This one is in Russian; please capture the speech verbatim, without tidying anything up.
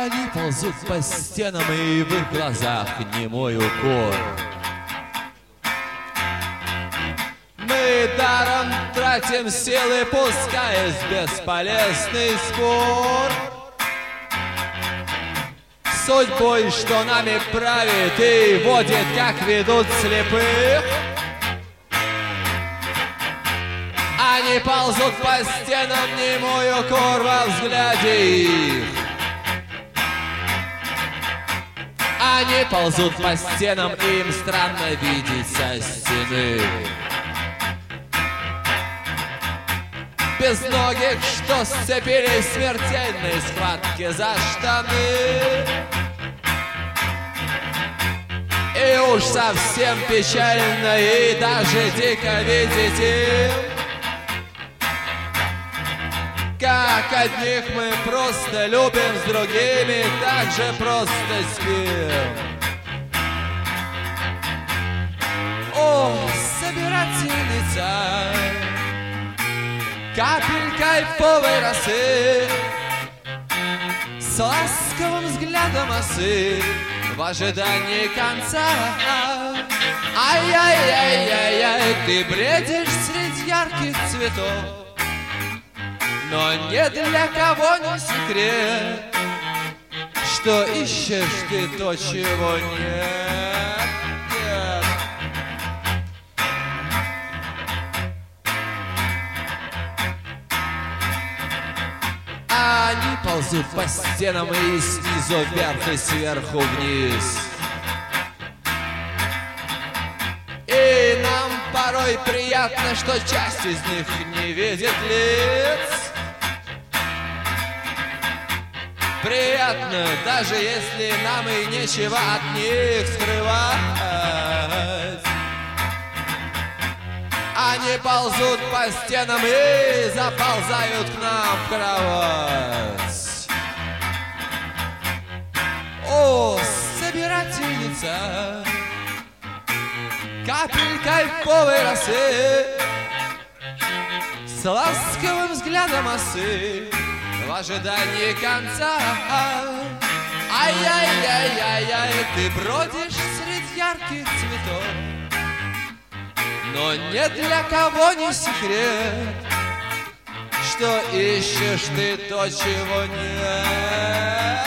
Они ползут по стенам, и в их глазах немой укор. Мы даром тратим силы, пускаясь в бесполезный спор. Судьбой, что нами правит и водит, как ведут слепых. Они ползут по стенам, немой укор во взгляде их. Они ползут по стенам, им странно видеть со стены безногих, что сцепились в смертельной схватке за штаны. И уж совсем печально и даже дико видеть им, как одних мы просто любим, с другими так же просто спим. О, собирательница капель кайфовой росы, с ласковым взглядом осы в ожидании конца. Ай-яй-яй-яй-яй, ты бредишь среди ярких цветов, но ни для кого не секрет, что ищешь ты то, чего нет, нет. Они ползут по стенам и снизу вверх, и сверху вниз. И нам порой приятно, что часть из них не видит лиц. Приятно, даже если нам и нечего от них скрывать. Они ползут по стенам и заползают к нам в кровать. О, собирательница капель кайфовой росы, с ласковым взглядом осы в ожидании конца. Ай-яй-яй-яй-яй, ты бродишь среди ярких цветов, но ни для кого не секрет, что ищешь ты то, чего нет.